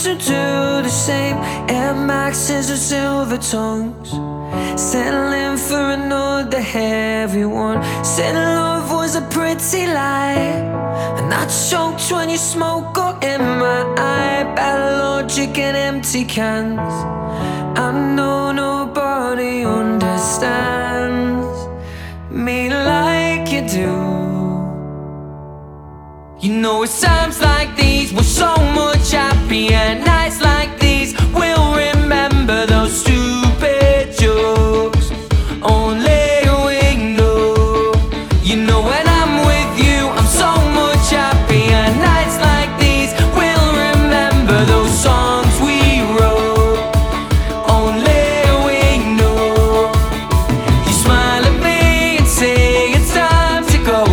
to do the same. Air Maxes or silver tongues, settling for another heavy one. Said love was a pretty lie, and I choked when you smoke got in my eye. Bad logic and empty cans. I know nobody understands me like you do. You know it's times like these we're so much happier now.